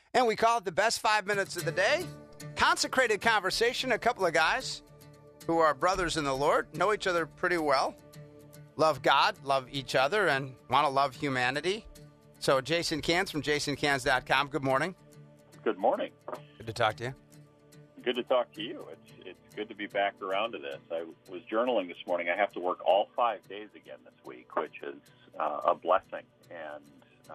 And we call it the best 5 minutes of the day. Consecrated conversation. A couple of guys who are brothers in the Lord, know each other pretty well, love God, love each other, and want to love humanity. So Jason Cans from jasoncans.com. Good morning. Good morning. Good to talk to you. Good to talk to you. It's good to be back around to this. I was journaling this morning. I have to work all 5 days again this week, which is a blessing. And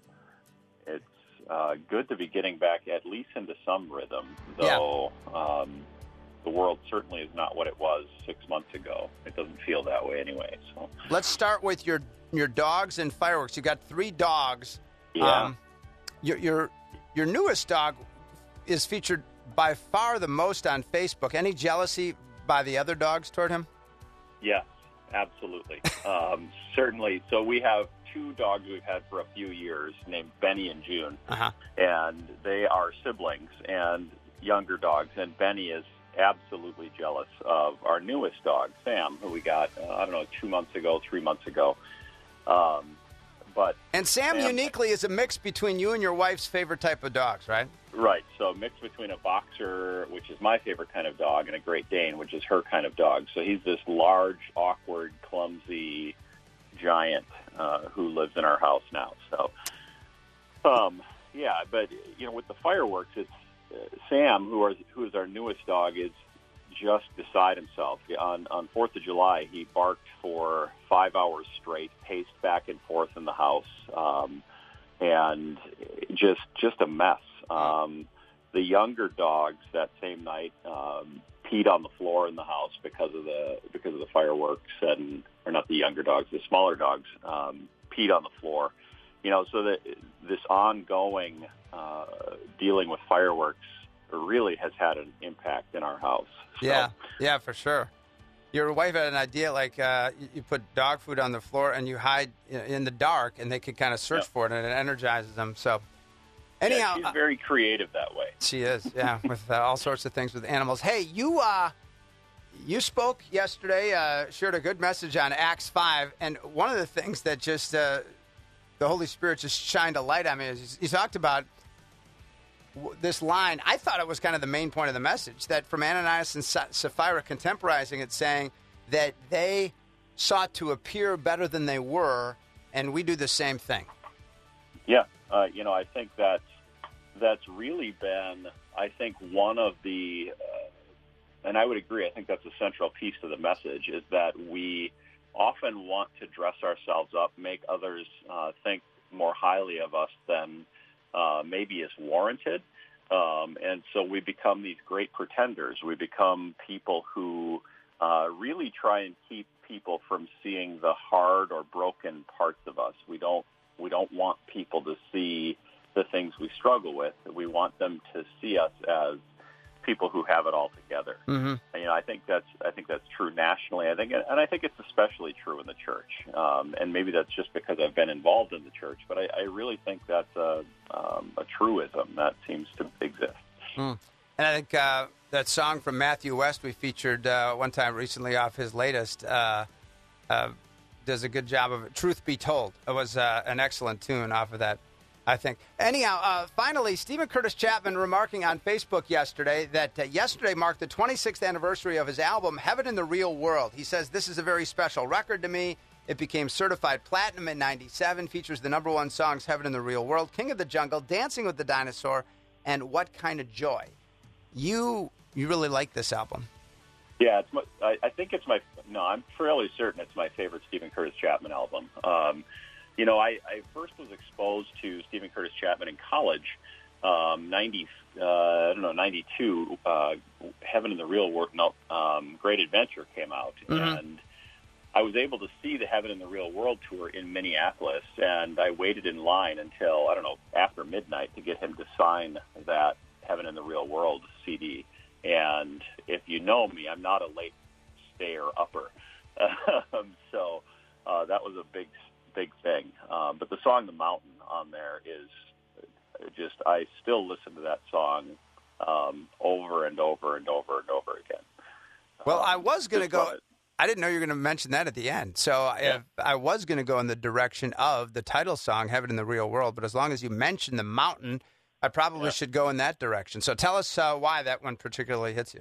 it's good to be getting back at least into some rhythm, though the world certainly is not what it was 6 months ago. It doesn't feel that way anyway. So let's start with your dogs and fireworks. You got 3 dogs. Yeah. Your newest dog is featured by far the most on Facebook. Any jealousy by the other dogs toward him? Yes, absolutely. Certainly. So we have 2 dogs we've had for a few years named Benny and June. Uh-huh. And they are siblings and younger dogs. And Benny is absolutely jealous of our newest dog, Sam, who we got, 2 months ago, 3 months ago. And Sam uniquely is a mix between you and your wife's favorite type of dogs, right? Right. So a mix between a boxer, which is my favorite kind of dog, and a Great Dane, which is her kind of dog. So he's this large, awkward, clumsy giant who lives in our house now. So, but with the fireworks, it's Sam, who is our newest dog, is just beside himself. On 4th of July, he barked for 5 hours straight, paced back and forth in the house, and just a mess. The younger dogs that same night peed on the floor in the house because of the fireworks, or not the younger dogs, the smaller dogs peed on the floor. So that this ongoing dealing with fireworks really has had an impact in our house. So, yeah, for sure. Your wife had an idea, like you put dog food on the floor and you hide in the dark, and they could kind of search for it, and it energizes them. So, anyhow, she's very creative that way. She is, with all sorts of things with animals. Hey, you spoke yesterday, shared a good message on Acts 5, and one of the things that just the Holy Spirit just shined a light on me is you talked about this line. I thought it was kind of the main point of the message, that from Ananias and Sapphira contemporizing it, saying that they sought to appear better than they were, and we do the same thing. Yeah, I think that's really been, one of the, and I would agree, I think that's a central piece to the message, is that we often want to dress ourselves up, make others think more highly of us than maybe is warranted. And so we become these great pretenders. We become people who really try and keep people from seeing the hard or broken parts of us. We don't want people to see the things we struggle with. We want them to see us as people who have it all together. Mm-hmm. And, I think that's true nationally. I think it's especially true in the church. And maybe that's just because I've been involved in the church, but I really think that's a truism that seems to exist. Mm. And I think that song from Matthew West we featured one time recently off his latest does a good job of it. Truth Be Told. It was an excellent tune off of that, I think. Anyhow, finally, Stephen Curtis Chapman remarking on Facebook yesterday that yesterday marked the 26th anniversary of his album, Heaven in the Real World. He says, "This is a very special record to me. It became certified platinum in 97, features the #1 songs, Heaven in the Real World, King of the Jungle, Dancing with the Dinosaur, and What Kind of Joy." You really like this album. Yeah, I'm fairly certain it's my favorite Stephen Curtis Chapman album. I first was exposed to Stephen Curtis Chapman in college, 92. Heaven in the Real World, Great Adventure came out, mm-hmm. and I was able to see the Heaven in the Real World tour in Minneapolis, and I waited in line until, after midnight to get him to sign that Heaven in the Real World CD. And if you know me, I'm not a late stayer upper. So that was a big thing. But the song The Mountain on there is just, I still listen to that song over and over and over and over again. Well, I was going to go... I didn't know you were going to mention that at the end. So I was going to go in the direction of the title song, Heaven in the Real World. But as long as you mention The Mountain, I probably should go in that direction. So tell us why that one particularly hits you.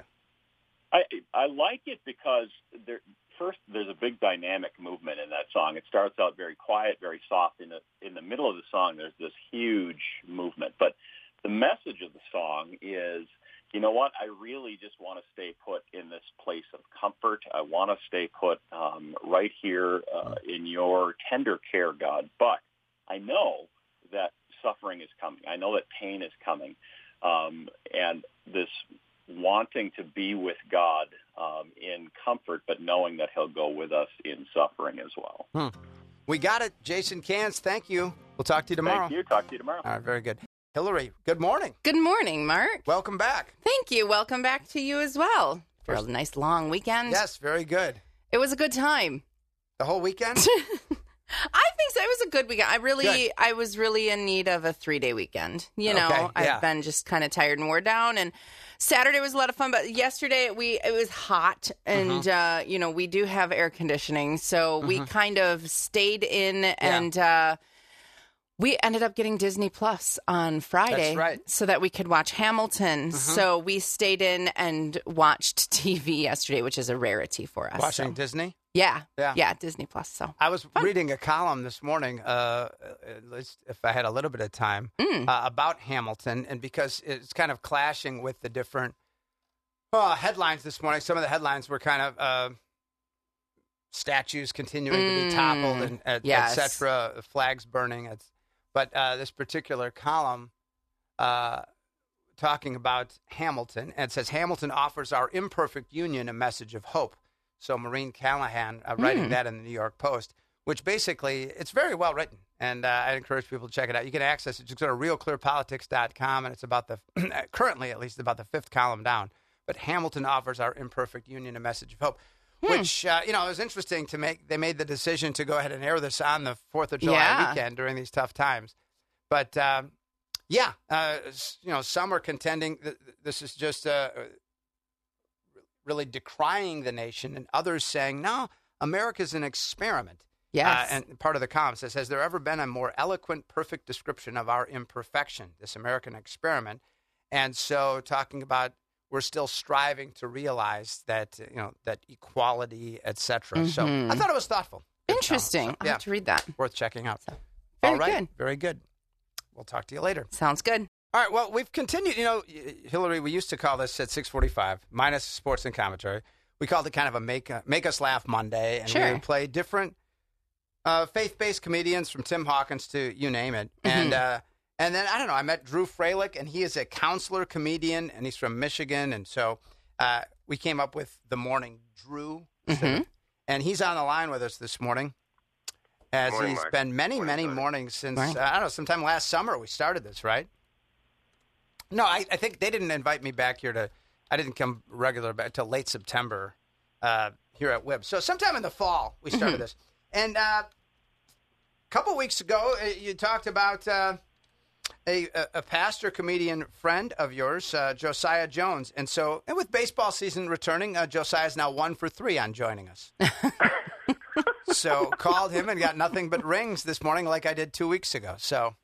I like it because there's a big dynamic movement in that song. It starts out very quiet, very soft. In the middle of the song, there's this huge movement. But the message of the song is, you know what? I really just want to stay put in this place of comfort. I want to stay put right here in your tender care, God. But I know that suffering is coming. I know that pain is coming. And this wanting to be with God in comfort, but knowing that he'll go with us in suffering as well. We got it. Jason Cans, thank you. We'll talk to you tomorrow. Thank you. Talk to you tomorrow. All right, very good. Hillary, good morning. Good morning, Mark. Welcome back. Thank you. Welcome back to you as well. For a nice long weekend. Yes, very good. It was a good time. The whole weekend? I think so. It was a good weekend. I was really in need of a 3-day weekend. You know, Okay, yeah. I've been just kind of tired and worn down. And Saturday was a lot of fun, but yesterday it was hot, and we do have air conditioning, so we kind of stayed in, and we ended up getting Disney Plus on Friday. That's right. So that we could watch Hamilton. So we stayed in and watched TV yesterday, which is a rarity for us. Watching Disney? Yeah, Yeah. Disney Plus. So I was reading a column this morning, at least if I had a little bit of time, about Hamilton, and because it's kind of clashing with the different headlines this morning. Some of the headlines were kind of statues continuing to be toppled and et cetera, flags burning. But this particular column talking about Hamilton, and it says, Hamilton offers our imperfect union a message of hope. So Maureen Callahan writing that in the New York Post, which basically, it's very well written, and I encourage people to check it out. You can access it. Just go to realclearpolitics.com, and it's about currently at least, about the 5th column down. But Hamilton offers our imperfect union a message of hope, which, it was interesting they made the decision to go ahead and air this on the 4th of July weekend during these tough times. But, some are contending that this is just really decrying the nation, and others saying, no, America's an experiment. Yes. And part of the column says, has there ever been a more eloquent, perfect description of our imperfection, this American experiment? And so talking about we're still striving to realize that, that equality, et cetera. So I thought it was thoughtful. Interesting. I'll have to read that. Worth checking out. Very All right. good. Very good. We'll talk to you later. Sounds good. All right, well, we've continued. Hillary, we used to call this at 6:45, minus sports and commentary. We called it kind of a make us laugh Monday, and we would play different faith-based comedians from Tim Hawkins to you name it. And then, I don't know, I met Drew Freilich, and he is a counselor comedian, and he's from Michigan. And so we came up with the Morning Drew. And he's on the line with us this morning, as morning, he's Mark. been many mornings since, I don't know, sometime last summer we started this, right? No, I think they didn't invite me back here I didn't come regular back till late September here at WIB. So sometime in the fall we started this. And a couple weeks ago you talked about a pastor comedian friend of yours, Josiah Jones. And so, with baseball season returning, Josiah's now 1 for 3 on joining us. So called him and got nothing but rings this morning like I did 2 weeks ago. So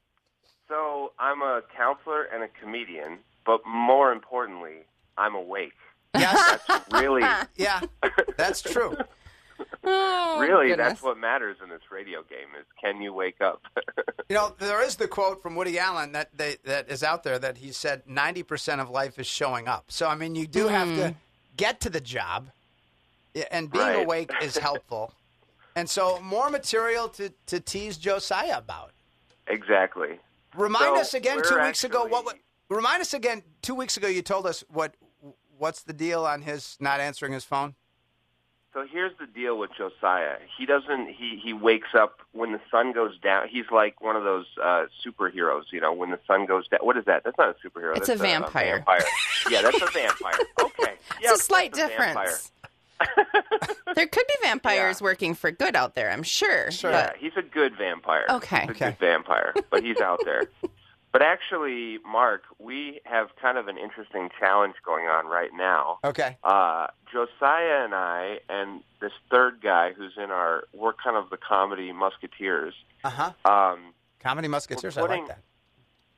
I'm a counselor and a comedian, but more importantly, I'm awake. Yes. That's really... Yeah, that's true. Oh, really, goodness. that's what matters in this radio game is, can you wake up? There is the quote from Woody Allen that is out there that he said 90% of life is showing up. So, I mean, you do have to get to the job, and being awake is helpful. And so more material to tease Josiah about. Exactly. Remind us again 2 weeks ago. Remind us again 2 weeks ago. You told us what's the deal on his not answering his phone. So here's the deal with Josiah. He wakes up when the sun goes down. He's like one of those superheroes, when the sun goes down. What is that? That's not a superhero. It's that's a vampire. Yeah, that's a vampire. Okay. It's a slight difference. There could be vampires working for good out there, I'm sure. Yeah, he's a good vampire. Okay. He's a good vampire, but he's out there. But actually, Mark, we have kind of an interesting challenge going on right now. Okay. Josiah and I and this third guy we're kind of the comedy musketeers. Comedy musketeers, I like that.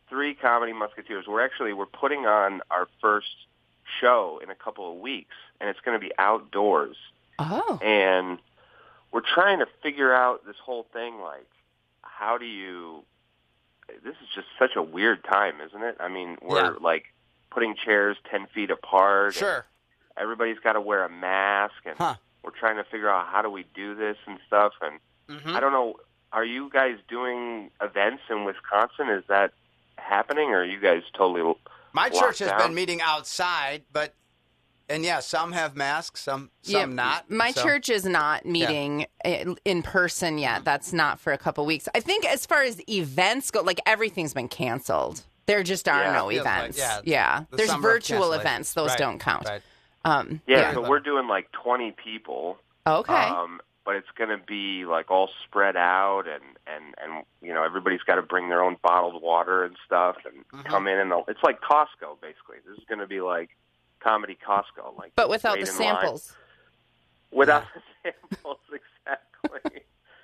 Three Comedy Musketeers. We're putting on our first show in a couple of weeks, and it's going to be outdoors. Oh. And we're trying to figure out this whole thing, like, how do you... This is just such a weird time, isn't it? I mean, we're, like, putting chairs 10 feet apart. Sure. Everybody's got to wear a mask, and we're trying to figure out how do we do this and stuff. And I don't know, are you guys doing events in Wisconsin? Is that happening, or are you guys totally My locked church has down? been meeting outside, but... And, some have masks, some not. My church is not meeting in person yet. That's not for a couple weeks. I think as far as events go, like, everything's been canceled. There just are no events. There's virtual events. Those don't count. Right. So we're doing like 20 people. Okay. But it's going to be like all spread out, and you know, everybody's got to bring their own bottled water and stuff, and come in, and it's like Costco, basically. This is going to be like Comedy Costco, like, but without the wait in samples. line. Without the samples, exactly.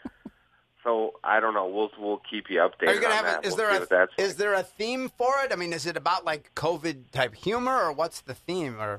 So I don't know. We'll keep you updated. Are you gonna on have? that. Is there a theme for it? I mean, is it about like COVID type humor, or what's the theme? Or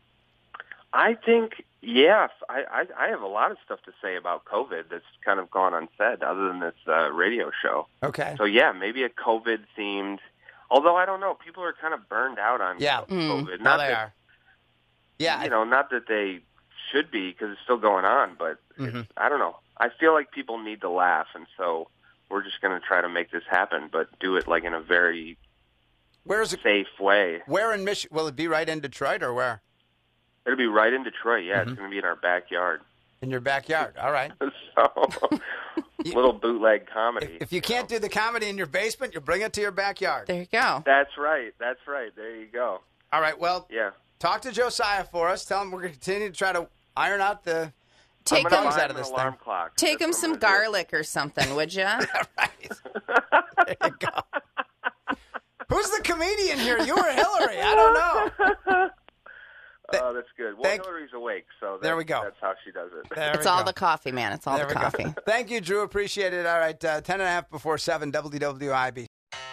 I think yes. I have a lot of stuff to say about COVID that's kind of gone unsaid, other than this radio show. Okay. So maybe a COVID themed. Although I don't know, people are kind of burned out on COVID. Now they are. Yeah. You know, not that they should be, because it's still going on, but I don't know. I feel like people need to laugh, and so we're just going to try to make this happen, but do it like in a very safe way. Where in Michigan? Will it be right in Detroit, or where? It'll be right in Detroit, It's going to be in our backyard. In your backyard, all right. So, little bootleg comedy. If you can't do the comedy in your basement, you bring it to your backyard. There you go. That's right. There you go. All right, well, talk to Josiah for us. Tell him we're going to continue to try to iron out the Take bugs out of this alarm thing. Clock. Take him some garlic or something, would you? Right. There you go. Who's the comedian here? You or Hillary? I don't know. Oh, that's good. Well, Hillary's awake, so there we go. That's how she does it. It's all the coffee, man. It's all the coffee. Thank you, Drew. Appreciate it. All right, 10:30 before 7, WWIB.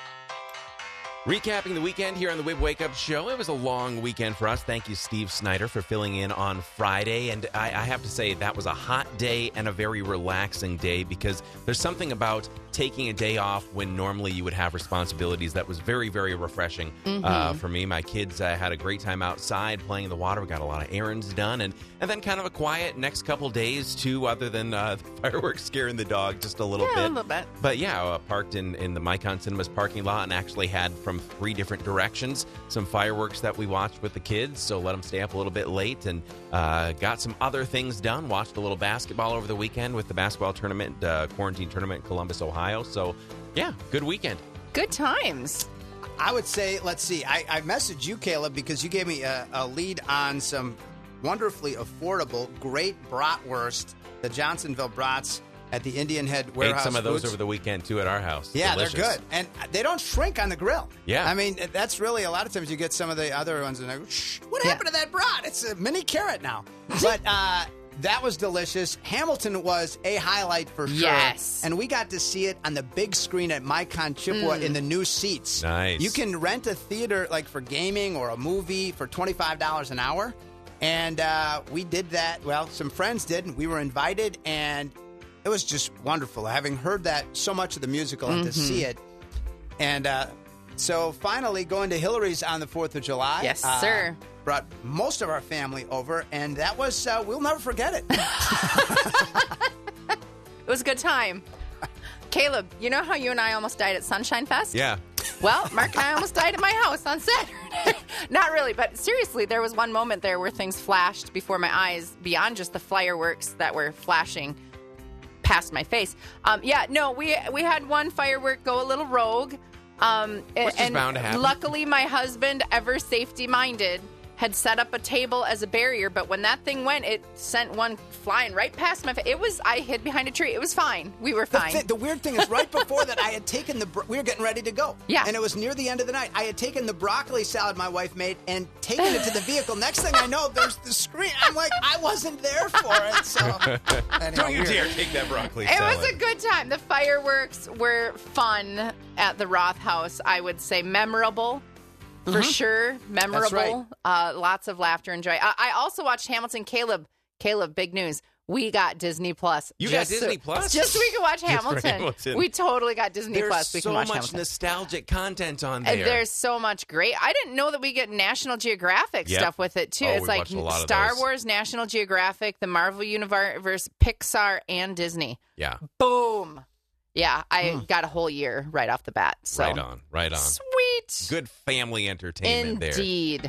Recapping the weekend here on the Wib Wake Up Show. It was a long weekend for us. Thank you, Steve Snyder, for filling in on Friday. And I have to say, that was a hot day and a very relaxing day, because there's something about taking a day off when normally you would have responsibilities that was very, very refreshing for me. My kids had a great time outside playing in the water. We got a lot of errands done. And then kind of a quiet next couple days, too, other than the fireworks scaring the dog just a little bit. A little bit. But parked in the Micon Cinemas parking lot, and actually had from 3 different directions some fireworks that we watched with the kids, so let them stay up a little bit late, and got some other things done. Watched a little basketball over the weekend with the basketball tournament, quarantine tournament in Columbus, Ohio. So, good weekend. Good times. I would say, let's see, I messaged you, Caleb, because you gave me a lead on some wonderfully affordable, great bratwurst, the Johnsonville brats at the Indian Head Warehouse. Ate some of those Foods. over the weekend, too, at our house. Yeah, Delicious. they're good. And they don't shrink on the grill. Yeah. I mean, that's really, a lot of times you get some of the other ones and I go, shh, what happened to that brat? It's a mini carrot now. But that was delicious. Hamilton was a highlight for sure. Yes. And we got to see it on the big screen at Micon Chippewa in the new seats. Nice. You can rent a theater like for gaming or a movie for $25 an hour. And we did that. Well, some friends did. And we were invited, and it was just wonderful, having heard that so much of the musical and to see it. And so finally going to Hillary's on the 4th of July. Yes, sir. Brought most of our family over, and that was, we'll never forget it. It was a good time. Caleb, you know how you and I almost died at Sunshine Fest? Yeah. Well, Mark and I almost died at my house on Saturday. Not really, but seriously, there was one moment there where things flashed before my eyes beyond just the fireworks that were flashing past my face. We had one firework go a little rogue. Which is bound to happen. Luckily, my husband, ever safety-minded, had set up a table as a barrier, but when that thing went, it sent one flying right past my face. I hid behind a tree. It was fine. We were fine. The weird thing is, right before that, I had taken we were getting ready to go. Yeah. And it was near the end of the night. I had taken the broccoli salad my wife made and taken it to the vehicle. Next thing I know, there's the screen. I'm like, I wasn't there for it. So anyhow, Don't you dare take that broccoli It salad. was a good time. The fireworks were fun at the Roth House. I would say memorable. For sure. Memorable. That's Lots of laughter and joy. I also watched Hamilton. Caleb, big news. We got Disney Plus. You got Disney Plus? Just so we could watch for Hamilton. Hamilton. We totally got Disney There's Plus. We so can watch much Hamilton. nostalgic content on there. There's so much great. I didn't know that we get National Geographic Yep. stuff with it, too. Oh, It's we like watched a lot of Star those. Wars, National Geographic, the Marvel Universe, Pixar, and Disney. Yeah. Boom. Yeah, I got a whole year right off the bat. So. Right on. Right on. Sweet. Good family entertainment there. Indeed.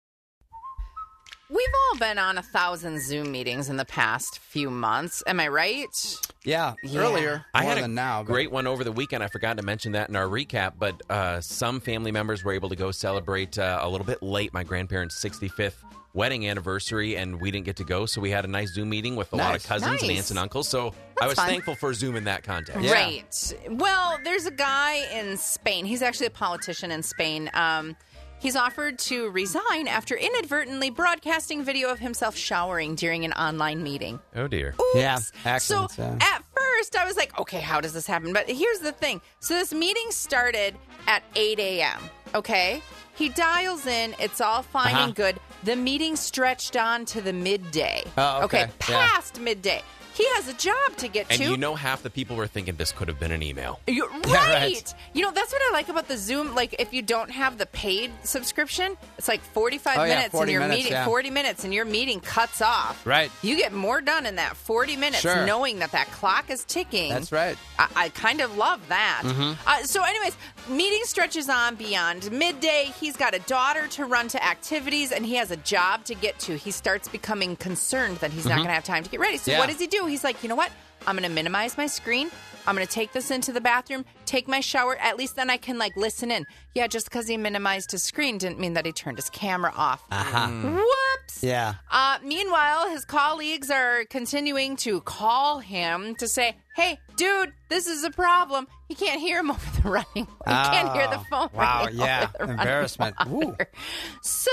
We've all been on 1,000 Zoom meetings in the past few months. Am I right? Yeah, earlier. I more had a than now. But great one over the weekend. I forgot to mention that in our recap, but some family members were able to go celebrate a little bit late my grandparents' 65th wedding anniversary, and we didn't get to go, so we had a nice Zoom meeting with a lot of Nice. cousins and Nice. aunts and uncles, so I was fun. thankful for Zoom in that context. Yeah. Right. Well, there's a guy in Spain. He's actually a politician in Spain. He's offered to resign after inadvertently broadcasting video of himself showering during an online meeting. Oh, dear. Oops. Yeah, So accidents, yeah. at first I was like, okay, how does this happen? But here's the thing. So this meeting started at 8 a.m., okay? He dials in. It's all fine and good. The meeting stretched on to the midday. Oh, okay. Yeah. Past midday. He has a job to get And to. you know half the people were thinking this could have been an email. You're Yeah, right. right. You know, that's what I like about the Zoom. Like, if you don't have the paid subscription, it's like 45 Oh, yeah, minutes 40 and your minutes, meeting, yeah. 40 minutes and your meeting cuts off. Right. You get more done in that 40 minutes Sure. knowing that clock is ticking. That's right. I kind of love that. So anyways, meeting stretches on beyond midday. He's got a daughter to run to activities, and he has a job to get to. He starts becoming concerned that he's not going to have time to get ready. So Yeah. what does he do? He's like, you know what? I'm going to minimize my screen. I'm going to take this into the bathroom, take my shower. At least then I can, listen in. Yeah, just because he minimized his screen didn't mean that he turned his camera off. Whoops. Yeah. Meanwhile, his colleagues are continuing to call him to say, hey, dude, this is a problem. He can't hear him over the running. He can't hear the phone. Wow, running yeah. over the running Embarrassment. Ooh. water. So,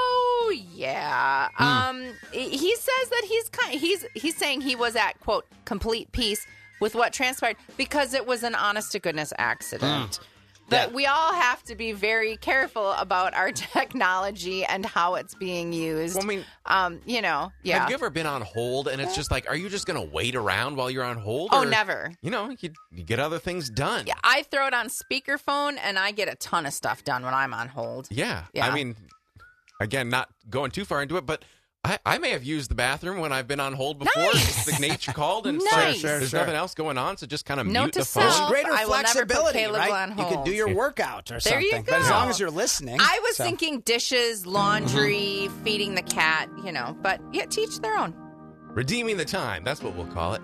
yeah. He says that he's saying he was at, quote, complete peace with what transpired because it was an honest-to-goodness accident. But we all have to be very careful about our technology and how it's being used. Well, I mean, yeah. have you ever been on hold and it's just like, are you just going to wait around while you're on hold? Oh, or, never. You get other things done. Yeah, I throw it on speakerphone, and I get a ton of stuff done when I'm on hold. Yeah. Yeah. I mean, again, not going too far into it, but I may have used the bathroom when I've been on hold before. Nice. The nature called and Nice. there's Sure. nothing else going on, so just kind of Note mute to the phone. self. There's greater I will never put flexibility, Caleb right? on You could hold. do your workout or There you something. But as go. long as you're listening. I was so. thinking dishes, laundry, feeding the cat, but yeah, teach their own. Redeeming the time. That's what we'll call it.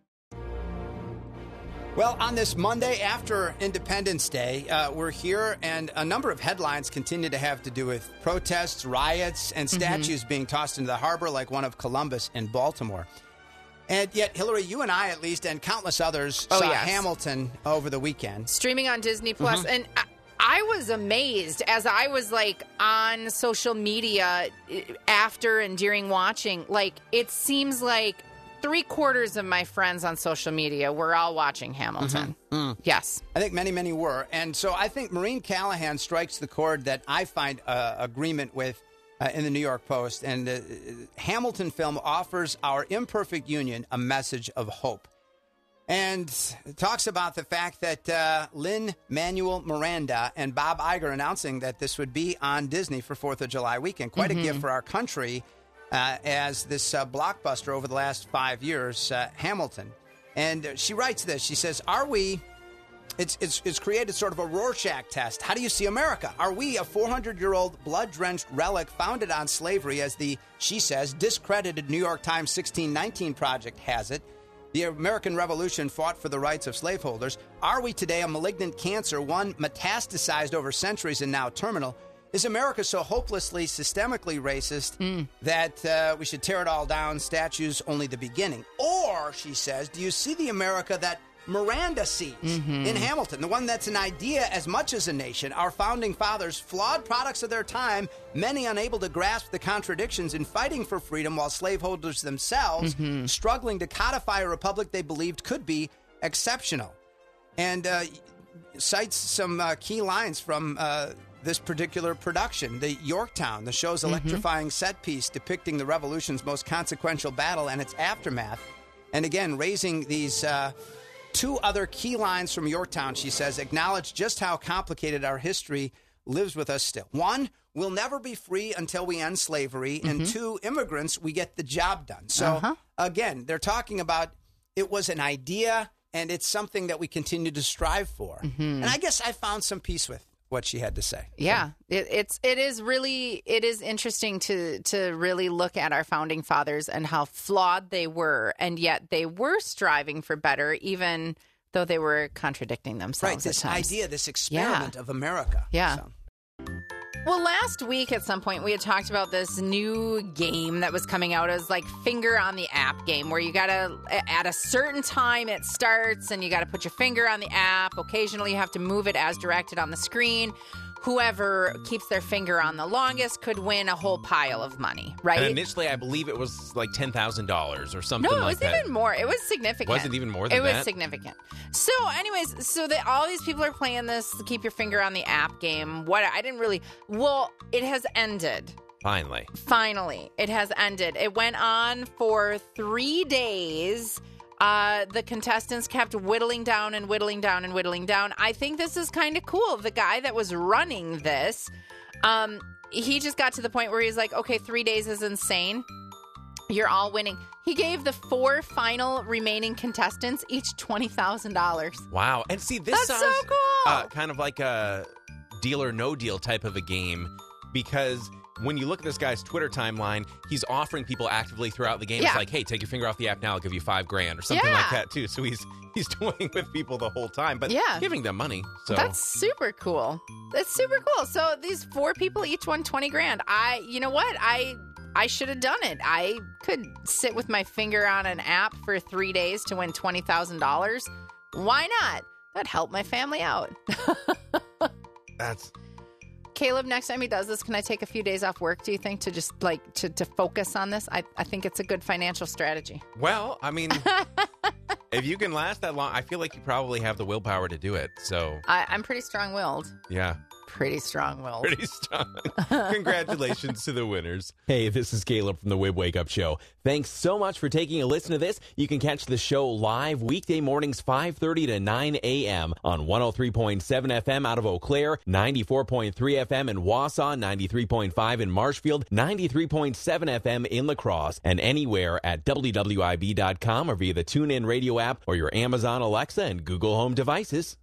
Well, on this Monday after Independence Day, we're here, and a number of headlines continue to have to do with protests, riots, and statues being tossed into the harbor, like one of Columbus in Baltimore. And yet, Hillary, you and I, at least, and countless others, saw yes. Hamilton over the weekend. Streaming on Disney Plus, and I was amazed as I was on social media after and during watching. It seems like 3/4 of my friends on social media were all watching Hamilton. Yes. I think many, many were. And so I think Maureen Callahan strikes the chord that I find agreement with in the New York Post. And Hamilton film offers our imperfect union a message of hope. And it talks about the fact that Lin-Manuel Miranda and Bob Iger announcing that this would be on Disney for 4th of July weekend. Quite a gift for our country as this blockbuster over the last 5 years, Hamilton. And she writes this. She says, it's created sort of a Rorschach test. How do you see America? Are we a 400-year-old blood-drenched relic founded on slavery, as she says, discredited New York Times 1619 Project has it? The American Revolution fought for the rights of slaveholders. Are we today a malignant cancer, one metastasized over centuries and now terminal? Is America so hopelessly, systemically racist that we should tear it all down, statues only the beginning? Or, she says, do you see the America that Miranda sees in Hamilton, the one that's an idea as much as a nation? Our founding fathers, flawed products of their time, many unable to grasp the contradictions in fighting for freedom while slaveholders themselves struggling to codify a republic they believed could be exceptional. And cites some key lines from this particular production. The Yorktown, the show's electrifying set piece depicting the Revolution's most consequential battle and its aftermath. And again, raising these two other key lines from Yorktown, she says, acknowledge just how complicated our history lives with us still. One, we'll never be free until we end slavery. And two, immigrants, we get the job done. So again, they're talking about it was an idea and it's something that we continue to strive for. And I guess I found some peace with what she had to say. Yeah, it is interesting to really look at our founding fathers and how flawed they were, and yet they were striving for better, even though they were contradicting themselves. Right, this at times. idea, this experiment of America. Yeah. So. Well, last week at some point we had talked about this new game that was coming out as like finger on the app game, where you got to, at a certain time it starts and you got to put your finger on the app. Occasionally you have to move it as directed on the screen. Whoever keeps their finger on the longest could win a whole pile of money, right? And initially, I believe it was like $10,000 or something No, it like was that. even more. It was significant. Was it even more than that? that? It was significant. So anyways, all these people are playing this keep your finger on the app game. It has ended. Finally, it has ended. It went on for 3 days. The contestants kept whittling down and whittling down and whittling down. I think this is kind of cool. The guy that was running this, he just got to the point where he's like, okay, 3 days is insane. You're all winning. He gave the 4 final remaining contestants each $20,000. Wow. And see, this That's sounds so cool. Kind of like a Deal or No Deal type of a game, because when you look at this guy's Twitter timeline, he's offering people actively throughout the game. Yeah. It's like, hey, take your finger off the app now. I'll give you $5,000 or something like that, too. So he's toying with people the whole time, but giving them money. So That's super cool. That's super cool. So these 4 people each won $20,000. You know what? I should have done it. I could sit with my finger on an app for 3 days to win $20,000. Why not? That'd help my family out. that's... Caleb, next time he does this, can I take a few days off work, do you think, to just to focus on this? I think it's a good financial strategy. Well, I mean, if you can last that long, I feel like you probably have the willpower to do it. So I'm pretty strong-willed. Yeah. Pretty strong-willed. Pretty strong. Congratulations to the winners. Hey, this is Caleb from the Wib Wake Up Show. Thanks so much for taking a listen to this. You can catch the show live weekday mornings 5:30 to 9 a.m. on 103.7 FM out of Eau Claire, 94.3 FM in Wausau, 93.5 in Marshfield, 93.7 FM in La Crosse, and anywhere at WWIB.com or via the TuneIn Radio app or your Amazon Alexa and Google Home devices.